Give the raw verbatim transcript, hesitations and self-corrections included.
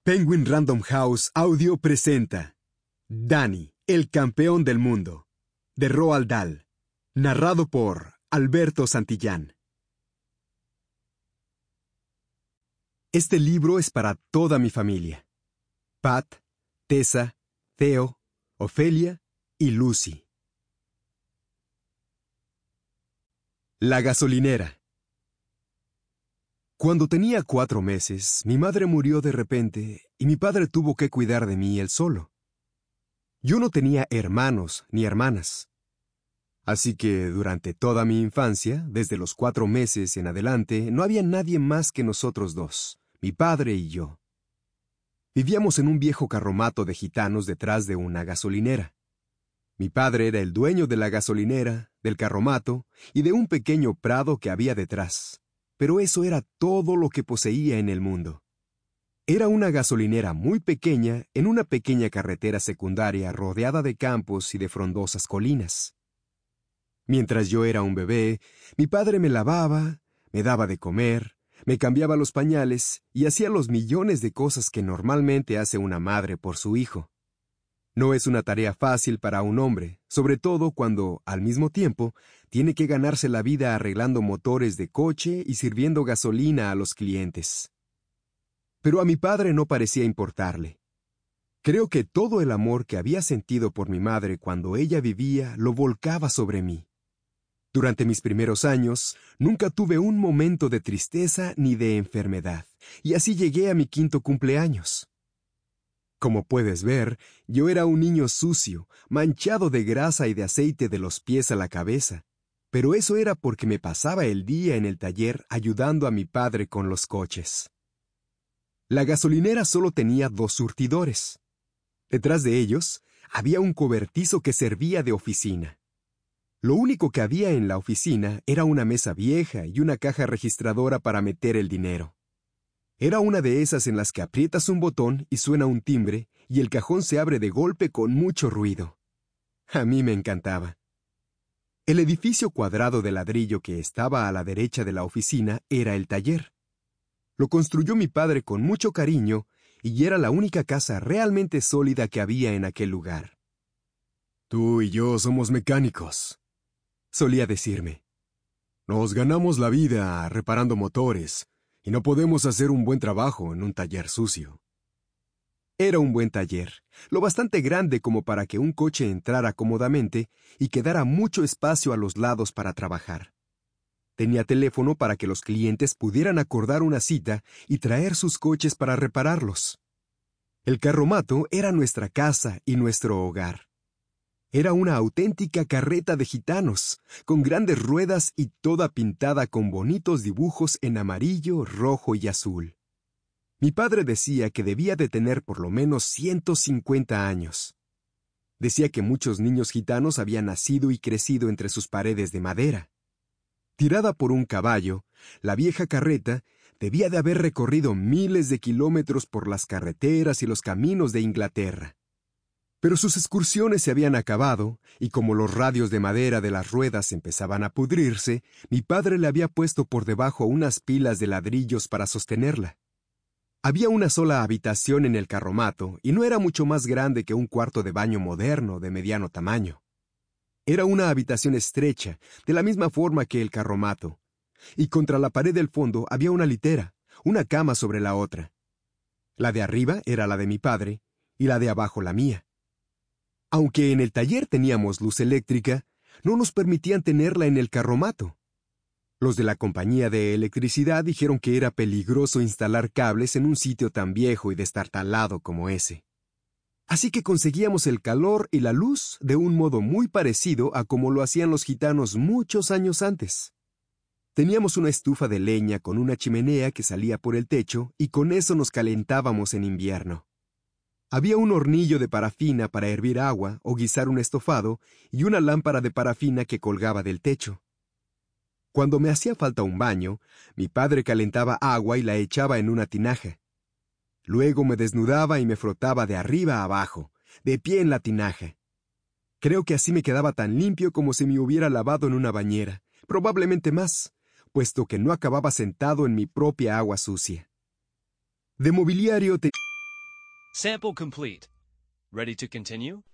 Penguin Random House Audio presenta Danny, el campeón del mundo, de Roald Dahl, narrado por Alberto Santillán. Este libro es para toda mi familia. Pat, Tessa, Theo, Ofelia y Lucy. La gasolinera. Cuando tenía cuatro meses, mi madre murió de repente y mi padre tuvo que cuidar de mí él solo. Yo no tenía hermanos ni hermanas. Así que durante toda mi infancia, desde los cuatro meses en adelante, no había nadie más que nosotros dos, mi padre y yo. Vivíamos en un viejo carromato de gitanos detrás de una gasolinera. Mi padre era el dueño de la gasolinera, del carromato y de un pequeño prado que había detrás. Pero eso era todo lo que poseía en el mundo. Era una gasolinera muy pequeña en una pequeña carretera secundaria rodeada de campos y de frondosas colinas. Mientras yo era un bebé, mi padre me lavaba, me daba de comer, me cambiaba los pañales y hacía los millones de cosas que normalmente hace una madre por su hijo. No es una tarea fácil para un hombre, sobre todo cuando, al mismo tiempo, tiene que ganarse la vida arreglando motores de coche y sirviendo gasolina a los clientes. Pero a mi padre no parecía importarle. Creo que todo el amor que había sentido por mi madre cuando ella vivía lo volcaba sobre mí. Durante mis primeros años, nunca tuve un momento de tristeza ni de enfermedad, y así llegué a mi quinto cumpleaños. Como puedes ver, yo era un niño sucio, manchado de grasa y de aceite de los pies a la cabeza, pero eso era porque me pasaba el día en el taller ayudando a mi padre con los coches. La gasolinera solo tenía dos surtidores. Detrás de ellos había un cobertizo que servía de oficina. Lo único que había en la oficina era una mesa vieja y una caja registradora para meter el dinero. Era una de esas en las que aprietas un botón y suena un timbre y el cajón se abre de golpe con mucho ruido. A mí me encantaba. El edificio cuadrado de ladrillo que estaba a la derecha de la oficina era el taller. Lo construyó mi padre con mucho cariño y era la única casa realmente sólida que había en aquel lugar. «Tú y yo somos mecánicos», solía decirme. «Nos ganamos la vida reparando motores y no podemos hacer un buen trabajo en un taller sucio». Era un buen taller, lo bastante grande como para que un coche entrara cómodamente y quedara mucho espacio a los lados para trabajar. Tenía teléfono para que los clientes pudieran acordar una cita y traer sus coches para repararlos. El carromato era nuestra casa y nuestro hogar. Era una auténtica carreta de gitanos, con grandes ruedas y toda pintada con bonitos dibujos en amarillo, rojo y azul. Mi padre decía que debía de tener por lo menos ciento cincuenta años. Decía que muchos niños gitanos habían nacido y crecido entre sus paredes de madera. Tirada por un caballo, la vieja carreta debía de haber recorrido miles de kilómetros por las carreteras y los caminos de Inglaterra. Pero sus excursiones se habían acabado, y como los radios de madera de las ruedas empezaban a pudrirse, mi padre le había puesto por debajo unas pilas de ladrillos para sostenerla. Había una sola habitación en el carromato, y no era mucho más grande que un cuarto de baño moderno de mediano tamaño. Era una habitación estrecha, de la misma forma que el carromato, y contra la pared del fondo había una litera, una cama sobre la otra. La de arriba era la de mi padre, y la de abajo la mía. Aunque en el taller teníamos luz eléctrica, no nos permitían tenerla en el carromato. Los de la compañía de electricidad dijeron que era peligroso instalar cables en un sitio tan viejo y destartalado como ese. Así que conseguíamos el calor y la luz de un modo muy parecido a como lo hacían los gitanos muchos años antes. Teníamos una estufa de leña con una chimenea que salía por el techo y con eso nos calentábamos en invierno. Había un hornillo de parafina para hervir agua o guisar un estofado y una lámpara de parafina que colgaba del techo. Cuando me hacía falta un baño, mi padre calentaba agua y la echaba en una tinaja. Luego me desnudaba y me frotaba de arriba a abajo, de pie en la tinaja. Creo que así me quedaba tan limpio como si me hubiera lavado en una bañera, probablemente más, puesto que no acababa sentado en mi propia agua sucia. De mobiliario te... Sample complete. Ready to continue?